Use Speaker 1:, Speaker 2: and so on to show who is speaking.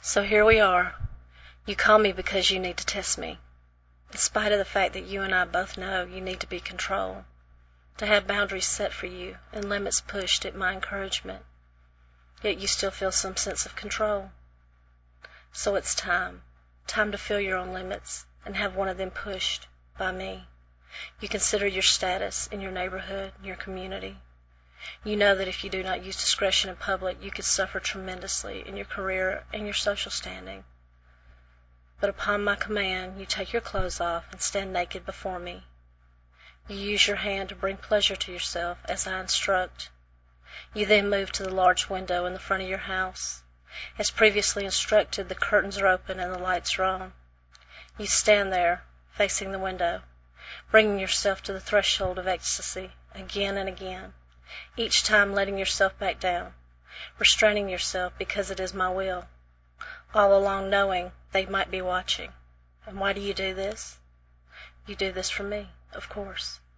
Speaker 1: So here we are. You call me because you need to test me, in spite of the fact that you and I both know you need to be controlled, to have boundaries set for you and limits pushed at my encouragement. Yet you still feel some sense of control. So it's time to feel your own limits and have one of them pushed by me. You consider your status in your neighborhood, your community. You know that if you do not use discretion in public, you could suffer tremendously in your career and your social standing. But upon my command, you take your clothes off and stand naked before me. You use your hand to bring pleasure to yourself as I instruct. You then move to the large window in the front of your house. As previously instructed, the curtains are open and the lights are on. You stand there, facing the window, bringing yourself to the threshold of ecstasy again and again, each time letting yourself back down, restraining yourself because it is my will, all along knowing they might be watching. And why do you do this? You do this for me, of course.